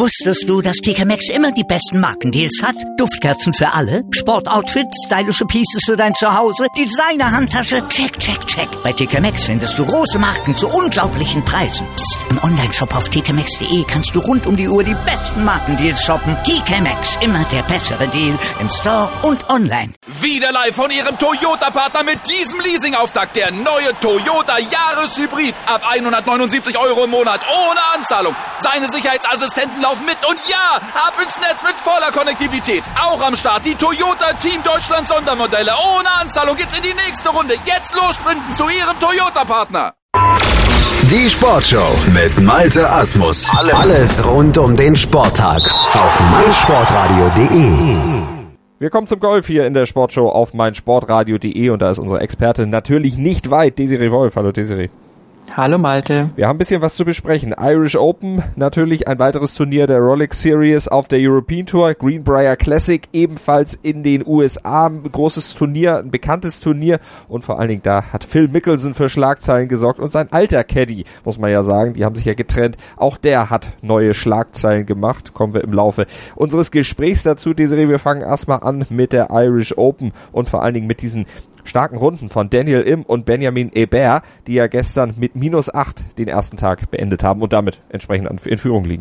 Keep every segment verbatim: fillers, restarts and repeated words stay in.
Wusstest du, dass T K Maxx immer die besten Markendeals hat? Duftkerzen für alle, Sportoutfits, stylische Pieces für dein Zuhause, Designer-Handtasche, check, check, check. Bei T K Maxx findest du große Marken zu unglaublichen Preisen. Psst. Im Onlineshop auf t k maxx punkt d e kannst du rund um die Uhr die besten Markendeals shoppen. T K Maxx, immer der bessere Deal im Store und online. Wieder live von Ihrem Toyota-Partner mit diesem Leasing-Auftakt. Der neue Toyota Jahreshybrid. Ab hundertneunundsiebzig Euro im Monat. Ohne Anzahlung. Seine Sicherheitsassistenten laufen mit. Und ja, ab ins Netz mit voller Konnektivität. Auch am Start die Toyota Team Deutschland Sondermodelle. Ohne Anzahlung geht's in die nächste Runde. Jetzt los sprinten zu Ihrem Toyota-Partner. Die Sportshow mit Malte Asmus. Alles rund um den Sporttag auf meinsportradio punkt de. Wir kommen zum Golf hier in der Sportshow auf meinsportradio punkt de und da ist unsere Expertin natürlich nicht weit, Desiree Wolf. Hallo Desiree. Hallo Malte. Wir haben ein bisschen was zu besprechen. Irish Open, natürlich ein weiteres Turnier der Rolex Series auf der European Tour. Greenbrier Classic, ebenfalls in den U S A. Ein großes Turnier, ein bekanntes Turnier. Und vor allen Dingen da hat Phil Mickelson für Schlagzeilen gesorgt. Und sein alter Caddy, muss man ja sagen, die haben sich ja getrennt. Auch der hat neue Schlagzeilen gemacht. Kommen wir im Laufe unseres Gesprächs dazu, Desiree. Wir fangen erstmal an mit der Irish Open und vor allen Dingen mit diesen starken Runden von Daniel Im und Benjamin Hébert, die ja gestern mit minus acht den ersten Tag beendet haben und damit entsprechend in Führung liegen.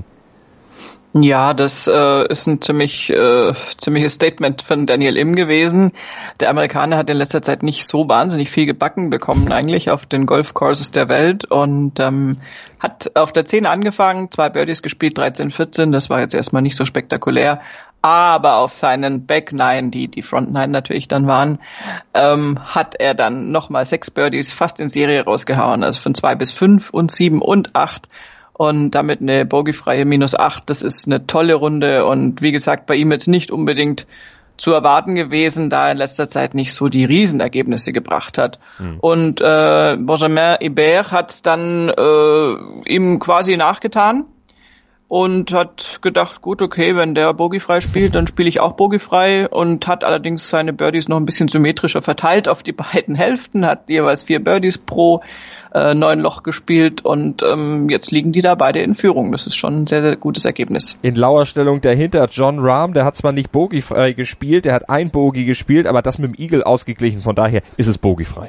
Ja, das äh, ist ein ziemlich äh, ziemliches Statement von Daniel Im gewesen. Der Amerikaner hat in letzter Zeit nicht so wahnsinnig viel gebacken bekommen eigentlich auf den Golfcourses der Welt und ähm, hat auf der zehn angefangen, zwei Birdies gespielt, dreizehn, vierzehn, das war jetzt erstmal nicht so spektakulär, aber auf seinen Back Nine, die die Front Nine natürlich dann waren, ähm, hat er dann nochmal sechs Birdies fast in Serie rausgehauen, also von zwei bis fünf und sieben und acht. Und damit eine bogiefreie minus acht, das ist eine tolle Runde und wie gesagt, bei ihm jetzt nicht unbedingt zu erwarten gewesen, da er in letzter Zeit nicht so die Riesenergebnisse gebracht hat. Mhm. Und äh, Benjamin Hébert hat dann äh, ihm quasi nachgetan und hat gedacht, gut, okay, wenn der bogiefrei spielt, dann spiele ich auch bogiefrei und hat allerdings seine Birdies noch ein bisschen symmetrischer verteilt auf die beiden Hälften, hat jeweils vier Birdies pro äh, neun Loch gespielt und ähm, jetzt liegen die da beide in Führung. Das ist schon ein sehr, sehr gutes Ergebnis. In Lauerstellung dahinter Jon Rahm, der hat zwar nicht bogiefrei gespielt, der hat ein Bogie gespielt, aber das mit dem Eagle ausgeglichen, von daher ist es bogiefrei.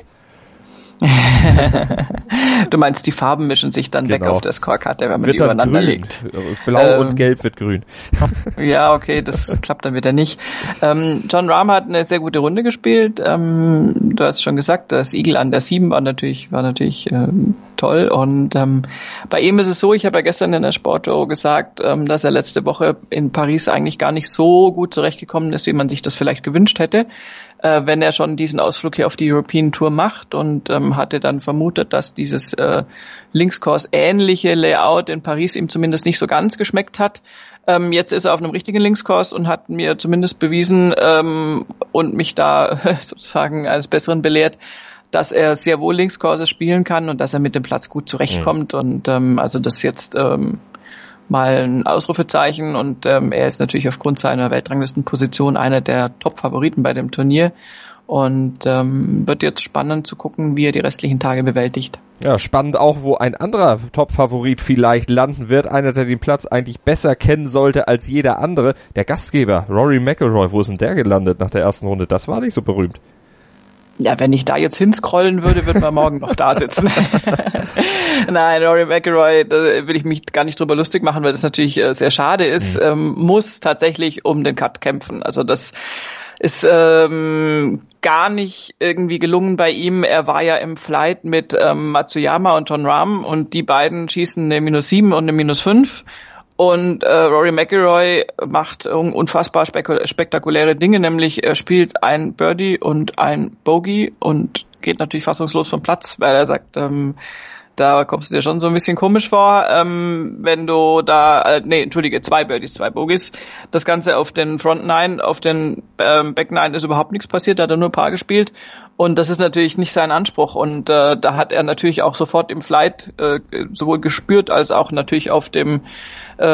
Du meinst, die Farben mischen sich dann genau weg auf der Scorekarte, wenn man wird die übereinander grün. legt. Blau ähm, und gelb wird grün. Ja, okay, das klappt dann wieder nicht. Ähm, Jon Rahm hat eine sehr gute Runde gespielt. Ähm, du hast schon gesagt, das Eagle an der sieben war natürlich war natürlich ähm, toll. Und ähm, bei ihm ist es so, ich habe ja gestern in der Sportshow gesagt, ähm, dass er letzte Woche in Paris eigentlich gar nicht so gut zurechtgekommen ist, wie man sich das vielleicht gewünscht hätte, äh, wenn er schon diesen Ausflug hier auf die European Tour macht und ähm, hatte dann vermutet, dass dieses äh, Linkscourse ähnliche Layout in Paris ihm zumindest nicht so ganz geschmeckt hat. Ähm, jetzt ist er auf einem richtigen Linkscourse und hat mir zumindest bewiesen ähm, und mich da sozusagen als Besseren belehrt, dass er sehr wohl Linkscourses spielen kann und dass er mit dem Platz gut zurechtkommt. Mhm. Und ähm, also das ist jetzt ähm, mal ein Ausrufezeichen und ähm, er ist natürlich aufgrund seiner Weltranglistenposition einer der Top-Favoriten bei dem Turnier. Und ähm, wird jetzt spannend zu gucken, wie er die restlichen Tage bewältigt. Ja, spannend auch, wo ein anderer Top-Favorit vielleicht landen wird. Einer, der den Platz eigentlich besser kennen sollte als jeder andere. Der Gastgeber, Rory McIlroy. Wo ist denn der gelandet nach der ersten Runde? Das war nicht so berühmt. Ja, wenn ich da jetzt hinscrollen würde, würden wir morgen noch da sitzen. Nein, Rory McIlroy, da will ich mich gar nicht drüber lustig machen, weil das natürlich äh, sehr schade ist. Mhm. Ähm, muss tatsächlich um den Cut kämpfen. Also das ist ähm, gar nicht irgendwie gelungen bei ihm. Er war ja im Flight mit ähm, Matsuyama und Jon Rahm und die beiden schießen eine minus sieben und eine minus fünf. Und äh, Rory McIlroy macht unfassbar spekul- spektakuläre Dinge, nämlich er spielt ein Birdie und ein Bogey und geht natürlich fassungslos vom Platz, weil er sagt, ähm, da kommst du dir schon so ein bisschen komisch vor, ähm, wenn du da, äh, nee, entschuldige, zwei Birdies, zwei Bogies. Das Ganze auf den Front Nine, auf den ähm, Back Nine ist überhaupt nichts passiert, da hat er nur Paar gespielt. Und das ist natürlich nicht sein Anspruch. Und äh, da hat er natürlich auch sofort im Flight äh, sowohl gespürt als auch natürlich auf dem äh,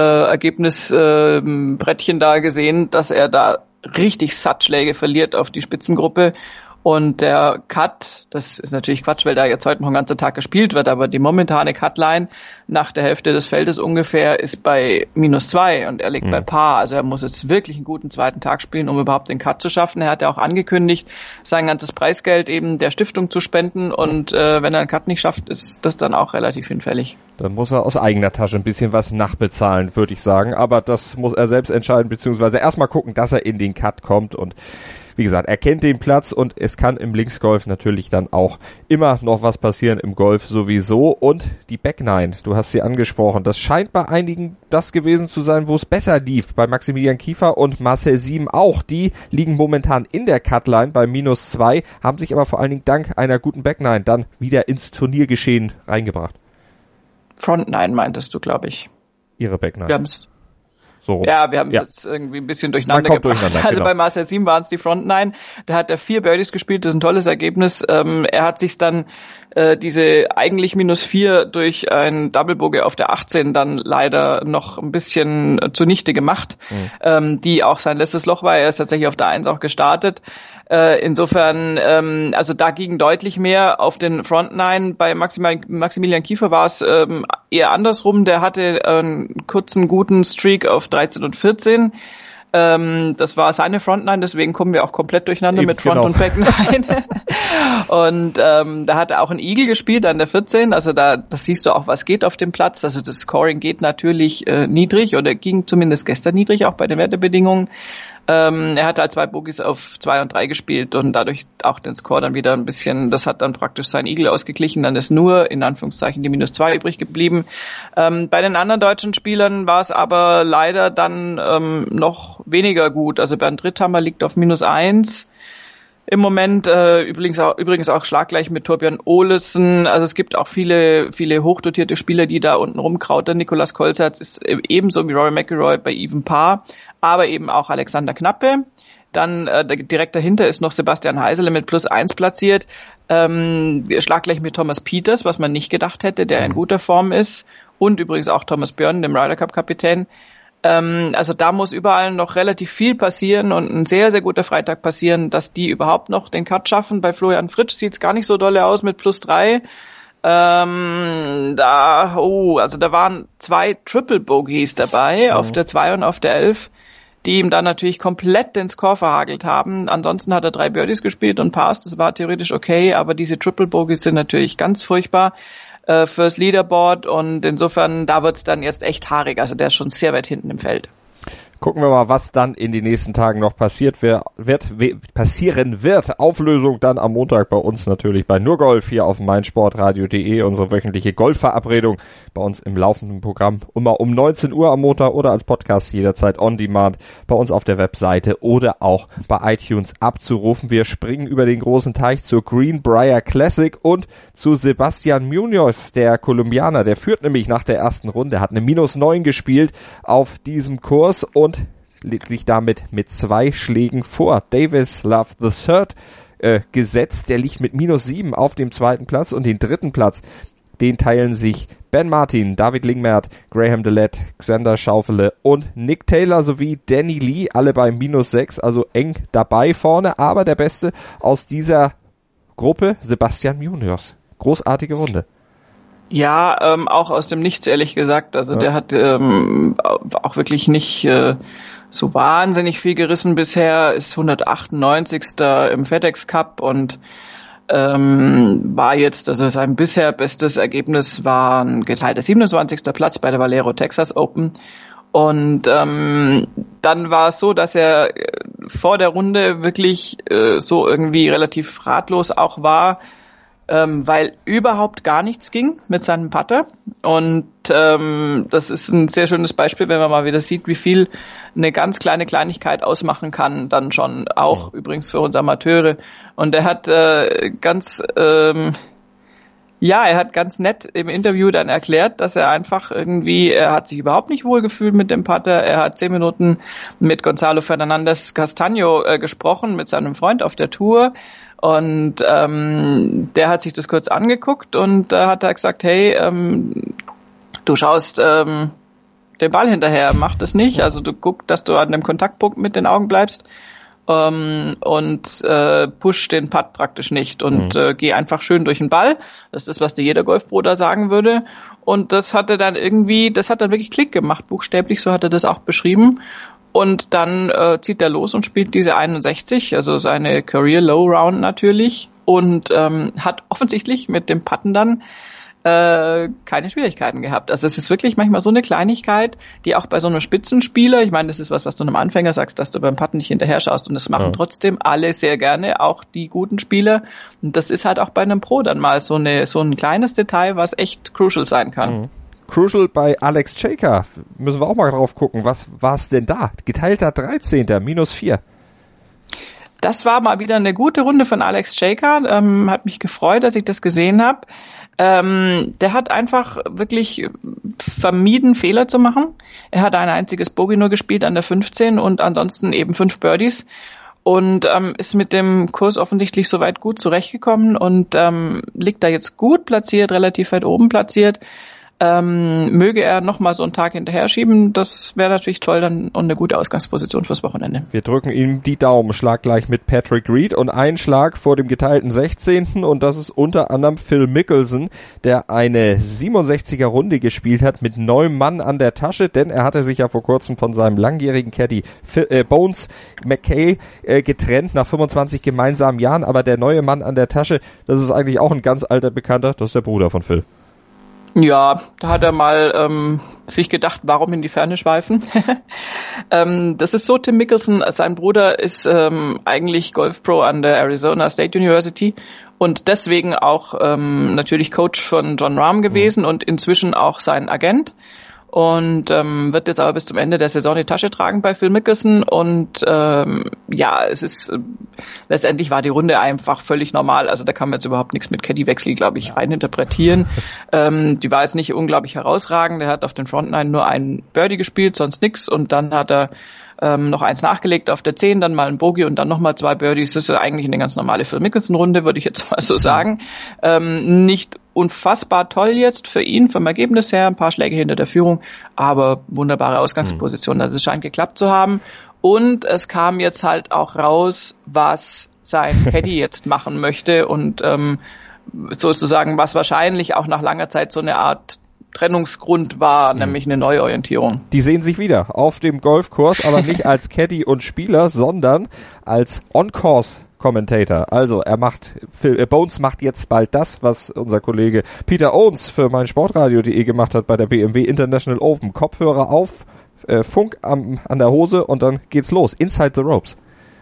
Ergebnisbrettchen äh, da gesehen, dass er da richtig Sattschläge verliert auf die Spitzengruppe. Und der Cut, das ist natürlich Quatsch, weil da jetzt heute noch ein ganzer Tag gespielt wird, aber die momentane Cutline nach der Hälfte des Feldes ungefähr ist bei minus zwei und er liegt mhm. bei Par. Also er muss jetzt wirklich einen guten zweiten Tag spielen, um überhaupt den Cut zu schaffen. Er hat ja auch angekündigt, sein ganzes Preisgeld eben der Stiftung zu spenden und äh, wenn er einen Cut nicht schafft, ist das dann auch relativ hinfällig. Dann muss er aus eigener Tasche ein bisschen was nachbezahlen, würde ich sagen. Aber das muss er selbst entscheiden, beziehungsweise erstmal gucken, dass er in den Cut kommt. Und wie gesagt, er kennt den Platz und es kann im Linksgolf natürlich dann auch immer noch was passieren, im Golf sowieso. Und die Back Nine, du hast sie angesprochen, das scheint bei einigen das gewesen zu sein, wo es besser lief. Bei Maximilian Kiefer und Marcel Siem auch. Die liegen momentan in der Cutline bei minus zwei, haben sich aber vor allen Dingen dank einer guten Back Nine dann wieder ins Turniergeschehen reingebracht. Front Nine meintest du, glaube ich. Ihre Back Nine. Wir haben's So. Ja, wir haben es ja. jetzt irgendwie ein bisschen durcheinander gebracht. Durcheinander, also genau. bei Marcel Siem waren es die Front Nine. Da hat er vier Birdies gespielt, das ist ein tolles Ergebnis. Ähm, er hat sich dann äh, diese eigentlich minus vier durch ein Double Bogey auf der achtzehn dann leider noch ein bisschen äh, zunichte gemacht, mhm. ähm, die auch sein letztes Loch war. Er ist tatsächlich auf der eins auch gestartet. Äh, insofern, ähm, also da ging deutlich mehr auf den Front Nine. Bei Maximilian, Maximilian Kiefer war es ähm, eher andersrum. Der hatte einen kurzen, guten Streak auf dreizehn und vierzehn. Ähm, das war seine Front Nine, deswegen kommen wir auch komplett durcheinander Eben, mit Front genau. und Back Nine. Und ähm, da hat er auch einen Eagle gespielt an der vierzehn. Also da, das siehst du auch, was geht auf dem Platz. Also das Scoring geht natürlich äh, niedrig oder ging zumindest gestern niedrig, auch bei den Wetterbedingungen. Ähm, er hat halt zwei Bogies auf zwei und drei gespielt und dadurch auch den Score dann wieder ein bisschen, das hat dann praktisch sein Eagle ausgeglichen, dann ist nur in Anführungszeichen die minus zwei übrig geblieben. Ähm, bei den anderen deutschen Spielern war es aber leider dann ähm, noch weniger gut. Also Bernd Ritthammer liegt auf minus eins. Im Moment äh, übrigens auch übrigens auch schlaggleich mit Torbjörn Olesen. Also es gibt auch viele viele hochdotierte Spieler, die da unten rumkrautern. Nikolaus Kolzatz ist ebenso wie Rory McIlroy bei Even Par, aber eben auch Alexander Knappe. Dann äh, direkt dahinter ist noch Sebastian Heisele mit plus eins platziert. Ähm, schlaggleich mit Thomas Pieters, was man nicht gedacht hätte, der in guter Form ist. Und übrigens auch Thomas Björn, dem Ryder Cup Kapitän. Ähm, also da muss überall noch relativ viel passieren und ein sehr, sehr guter Freitag passieren, dass die überhaupt noch den Cut schaffen. Bei Florian Fritsch sieht's gar nicht so dolle aus mit plus drei. Ähm, da, oh, also da waren zwei Triple Bogies dabei, mhm. auf der zwei und auf der elf, die ihm dann natürlich komplett den Score verhagelt haben. Ansonsten hat er drei Birdies gespielt und Pars, das war theoretisch okay, aber diese Triple Bogies sind natürlich ganz furchtbar äh, fürs Leaderboard und insofern, da wird's dann jetzt echt haarig, also der ist schon sehr weit hinten im Feld. Gucken wir mal, was dann in den nächsten Tagen noch passiert wird, wird, passieren wird. Auflösung dann am Montag bei uns natürlich bei Nur Golf hier auf meinsportradio punkt de, unsere wöchentliche Golfverabredung bei uns im laufenden Programm immer um neunzehn Uhr am Montag oder als Podcast jederzeit on demand bei uns auf der Webseite oder auch bei iTunes abzurufen. Wir springen über den großen Teich zur Greenbrier Classic und zu Sebastian Munoz, der Kolumbianer. Der führt nämlich nach der ersten Runde, hat eine minus neun gespielt auf diesem Kurs und legt sich damit mit zwei Schlägen vor Davis Love the Third äh, gesetzt. Der liegt mit minus sieben auf dem zweiten Platz und den dritten Platz, den teilen sich Ben Martin, David Lingmerth, Graham DeLatte, Xander Schaufele und Nick Taylor sowie Danny Lee, alle bei minus sechs, also eng dabei vorne, aber der Beste aus dieser Gruppe, Sebastian Munoz. Großartige Runde. Ja, ähm, auch aus dem Nichts, ehrlich gesagt. Also ja. der hat ähm, auch wirklich nicht äh, so wahnsinnig viel gerissen bisher, ist hundertachtundneunzigster im FedEx Cup und ähm, war jetzt, also sein bisher bestes Ergebnis war ein geteilter siebenundzwanzigster Platz bei der Valero Texas Open. Und ähm, dann war es so, dass er vor der Runde wirklich äh, so irgendwie relativ ratlos auch war, Ähm, weil überhaupt gar nichts ging mit seinem Putter und ähm, das ist ein sehr schönes Beispiel, wenn man mal wieder sieht, wie viel eine ganz kleine Kleinigkeit ausmachen kann, dann schon auch ja. übrigens für uns Amateure und er hat äh, ganz ähm, ja, er hat ganz nett im Interview dann erklärt, dass er einfach irgendwie, er hat sich überhaupt nicht wohlgefühlt mit dem Putter, er hat zehn Minuten mit Gonzalo Fernandez Castaño äh, gesprochen, mit seinem Freund auf der Tour. Und ähm, der hat sich das kurz angeguckt und da äh, hat er gesagt, hey, ähm, du schaust ähm, den Ball hinterher, mach das nicht. Also du guckst, dass du an dem Kontaktpunkt mit den Augen bleibst. ähm, und äh, push den Putt praktisch nicht und mhm. äh, geh einfach schön durch den Ball. Das ist das, was dir jeder Golfpro da sagen würde. Und das hat er dann irgendwie, das hat dann wirklich Klick gemacht, buchstäblich, so hat er das auch beschrieben. Und dann äh, zieht er los und spielt diese einundsechzig, also seine Career Low Round natürlich, und ähm, hat offensichtlich mit dem Putten dann äh, keine Schwierigkeiten gehabt. Also es ist wirklich manchmal so eine Kleinigkeit, die auch bei so einem Spitzenspieler, ich meine, das ist was, was du einem Anfänger sagst, dass du beim Putten nicht hinterher schaust, und das machen ja. trotzdem alle sehr gerne, auch die guten Spieler. Und das ist halt auch bei einem Pro dann mal so eine so ein kleines Detail, was echt crucial sein kann. Mhm. Crucial bei Alex Cejka. Müssen wir auch mal drauf gucken. Was war es denn da? Geteilter dreizehnter minus vier. Das war mal wieder eine gute Runde von Alex Cejka. Ähm, hat mich gefreut, dass ich das gesehen habe. Ähm, der hat einfach wirklich vermieden, Fehler zu machen. Er hat ein einziges Bogey nur gespielt an der fünfzehn und ansonsten eben fünf Birdies. Und ähm, ist mit dem Kurs offensichtlich soweit gut zurechtgekommen und ähm, liegt da jetzt gut platziert, relativ weit oben platziert. Ähm, möge er noch mal so einen Tag hinterher schieben, das wäre natürlich toll dann und eine gute Ausgangsposition fürs Wochenende. Wir drücken ihm die Daumen, Schlag gleich mit Patrick Reed und ein Schlag vor dem geteilten sechzehnten und das ist unter anderem Phil Mickelson, der eine siebenundsechziger Runde gespielt hat mit neun Mann an der Tasche, denn er hatte sich ja vor kurzem von seinem langjährigen Caddy Phil, äh, Bones McKay äh, getrennt nach fünfundzwanzig gemeinsamen Jahren, aber der neue Mann an der Tasche, das ist eigentlich auch ein ganz alter Bekannter, das ist der Bruder von Phil. Ja, da hat er mal ähm, sich gedacht, warum in die Ferne schweifen. ähm, das ist so, Tim Mickelson, sein Bruder ist ähm, eigentlich Golfpro an der Arizona State University und deswegen auch ähm, natürlich Coach von Jon Rahm gewesen mhm. und inzwischen auch sein Agent. Und ähm, wird jetzt aber bis zum Ende der Saison die Tasche tragen bei Phil Mickelson. Und ähm, ja, es ist äh, letztendlich war die Runde einfach völlig normal. Also da kann man jetzt überhaupt nichts mit Caddy-Wechsel, glaube ich, reininterpretieren. ähm, die war jetzt nicht unglaublich herausragend. Er hat auf den Front Nine nur einen Birdie gespielt, sonst nix. Und dann hat er ähm, noch eins nachgelegt auf der zehn, dann mal ein Bogey und dann nochmal zwei Birdies. Das ist eigentlich eine ganz normale Phil Mickelson-Runde, würde ich jetzt mal so sagen. Ähm, nicht unfassbar toll jetzt für ihn, vom Ergebnis her, ein paar Schläge hinter der Führung, aber wunderbare Ausgangsposition. Also es scheint geklappt zu haben. Und es kam jetzt halt auch raus, was sein Caddy jetzt machen möchte und ähm, sozusagen, was wahrscheinlich auch nach langer Zeit so eine Art Trennungsgrund war, mhm. nämlich eine Neuorientierung. Die sehen sich wieder auf dem Golfkurs, aber nicht als Caddy und Spieler, sondern als On-Course Commentator. Also er macht, Phil, äh, Bones macht jetzt bald das, was unser Kollege Peter Owens für mein Sportradio punkt de gemacht hat bei der B M W International Open. Kopfhörer auf, äh, Funk am, an der Hose und dann geht's los. Inside the Ropes.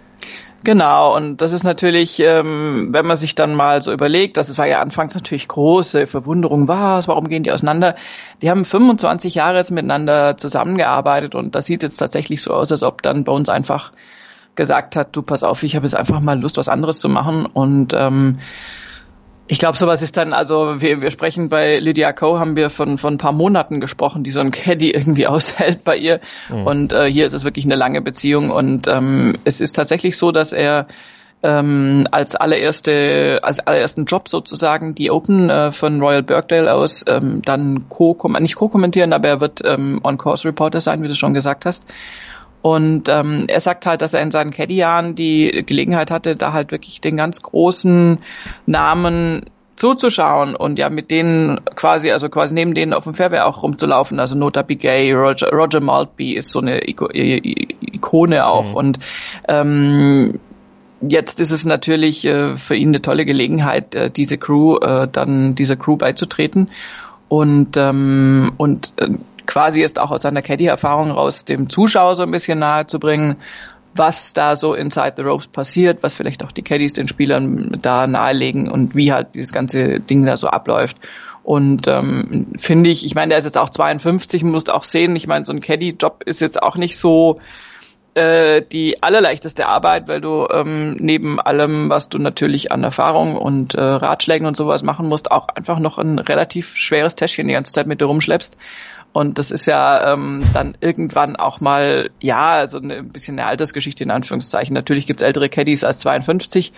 Genau, und das ist natürlich, ähm, wenn man sich dann mal so überlegt, das war ja anfangs natürlich große Verwunderung, was, warum gehen die auseinander? Die haben fünfundzwanzig Jahre jetzt miteinander zusammengearbeitet und das sieht jetzt tatsächlich so aus, als ob dann Bones einfach gesagt hat, du pass auf, ich habe jetzt einfach mal Lust, was anderes zu machen und ähm, ich glaube, sowas ist dann, also wir, wir sprechen bei Lydia Ko, haben wir von von ein paar Monaten gesprochen, die so ein Caddy irgendwie aushält bei ihr mhm. und äh, hier ist es wirklich eine lange Beziehung und ähm, es ist tatsächlich so, dass er ähm, als allererste, als allerersten Job sozusagen die Open äh, von Royal Birkdale aus ähm, dann co nicht co-kommentieren, aber er wird ähm, On-Course-Reporter sein, wie du schon gesagt hast. Und ähm, er sagt halt, dass er in seinen Caddy-Jahren die Gelegenheit hatte, da halt wirklich den ganz großen Namen zuzuschauen und ja mit denen quasi, also quasi neben denen auf dem Fairway auch rumzulaufen. Also Nota Bigay, Roger, Roger Maltby ist so eine Iko- Ikone auch. Mhm. Und ähm, jetzt ist es natürlich äh, für ihn eine tolle Gelegenheit, äh, diese Crew, äh, dann dieser Crew beizutreten. Und ähm, und äh, quasi ist auch aus seiner Caddy-Erfahrung raus dem Zuschauer so ein bisschen nahe zu bringen, was da so inside the ropes passiert, was vielleicht auch die Caddies den Spielern da nahelegen und wie halt dieses ganze Ding da so abläuft. Und ähm, finde ich, ich meine, der ist jetzt auch zweiundfünfzig, musst auch sehen, ich meine, so ein Caddy-Job ist jetzt auch nicht so äh, die allerleichteste Arbeit, weil du ähm, neben allem, was du natürlich an Erfahrung und äh, Ratschlägen und sowas machen musst, auch einfach noch ein relativ schweres Täschchen die ganze Zeit mit dir rumschleppst. Und das ist ja ähm, dann irgendwann auch mal, ja, so eine, ein bisschen eine Altersgeschichte in Anführungszeichen. Natürlich gibt's ältere Caddies als zweiundfünfzig,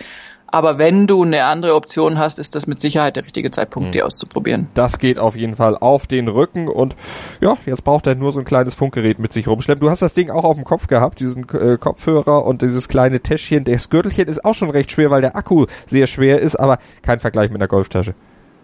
Aber wenn du eine andere Option hast, ist das mit Sicherheit der richtige Zeitpunkt, mhm. die auszuprobieren. Das geht auf jeden Fall auf den Rücken und ja, jetzt braucht er nur so ein kleines Funkgerät mit sich rumschleppen. Du hast das Ding auch auf dem Kopf gehabt, diesen äh, Kopfhörer und dieses kleine Täschchen. Das Gürtelchen ist auch schon recht schwer, weil der Akku sehr schwer ist, aber kein Vergleich mit einer Golftasche.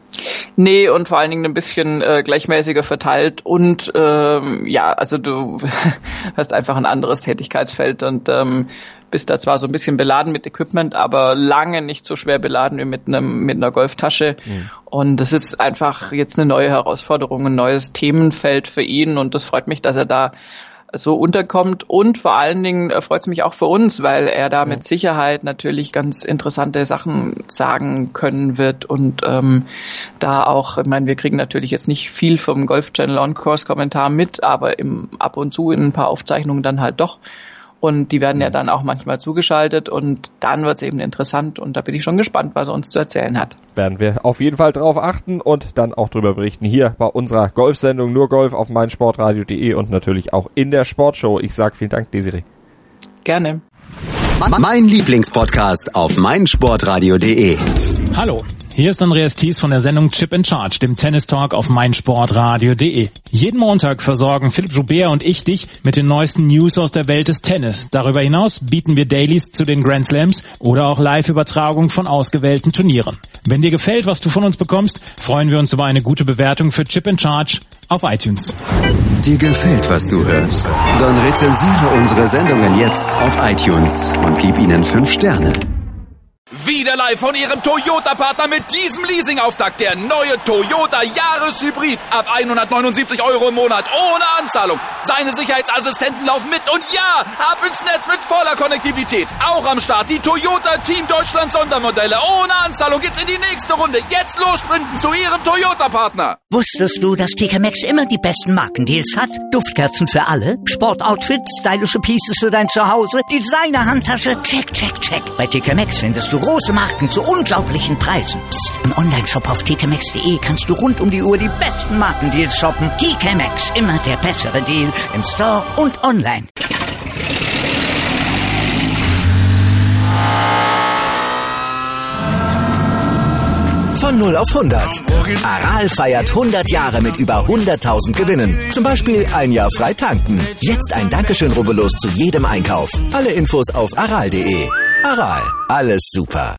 Nee, und vor allen Dingen ein bisschen äh, gleichmäßiger verteilt und ähm, ja, also du hast einfach ein anderes Tätigkeitsfeld und ähm, bist da zwar so ein bisschen beladen mit Equipment, aber lange nicht so schwer beladen wie mit einem mit einer Golftasche. Mhm. Und das ist einfach jetzt eine neue Herausforderung, ein neues Themenfeld für ihn und das freut mich, dass er da so unterkommt und vor allen Dingen freut es mich auch für uns, weil er da mit Sicherheit natürlich ganz interessante Sachen sagen können wird und ähm, da auch, ich meine, wir kriegen natürlich jetzt nicht viel vom Golf Channel On Course Kommentar mit, aber im, ab und zu in ein paar Aufzeichnungen dann halt doch. Und die werden ja dann auch manchmal zugeschaltet und dann wird es eben interessant und da bin ich schon gespannt, was er uns zu erzählen hat. Werden wir auf jeden Fall drauf achten und dann auch drüber berichten hier bei unserer Golfsendung Nur Golf auf meinsportradio punkt de und natürlich auch in der Sportshow. Ich sag vielen Dank, Desiree. Gerne. Mein Lieblingspodcast auf meinsportradio punkt de. Hallo. Hier ist Andreas Thies von der Sendung Chip in Charge, dem Tennis-Talk auf meinsportradio punkt de. Jeden Montag versorgen Philipp Joubert und ich dich mit den neuesten News aus der Welt des Tennis. Darüber hinaus bieten wir Dailies zu den Grand Slams oder auch Live-Übertragung von ausgewählten Turnieren. Wenn dir gefällt, was du von uns bekommst, freuen wir uns über eine gute Bewertung für Chip in Charge auf iTunes. Dir gefällt, was du hörst? Dann rezensiere unsere Sendungen jetzt auf iTunes und gib ihnen fünf Sterne. Wieder live von Ihrem Toyota-Partner mit diesem Leasing-Auftakt. Der neue Toyota Jahreshybrid. Ab hundertneunundsiebzig Euro im Monat. Ohne Anzahlung. Seine Sicherheitsassistenten laufen mit. Und ja, ab ins Netz mit voller Konnektivität. Auch am Start die Toyota Team Deutschland Sondermodelle. Ohne Anzahlung geht's in die nächste Runde. Jetzt los sprinten zu Ihrem Toyota-Partner. Wusstest du, dass T K Maxx immer die besten Markendeals hat? Duftkerzen für alle, Sportoutfits, stylische Pieces für dein Zuhause, Designer-Handtasche, check, check, check. Bei T K Maxx findest du große Marken zu unglaublichen Preisen. Psst. Im Onlineshop auf t k maxx punkt de kannst du rund um die Uhr die besten Markendeals shoppen. T K Maxx, immer der bessere Deal im Store und online. Von null auf hundert. Aral feiert hundert Jahre mit über hunderttausend Gewinnen. Zum Beispiel ein Jahr frei tanken. Jetzt ein Dankeschön, rubbellos zu jedem Einkauf. Alle Infos auf aral punkt de. Aral, alles super.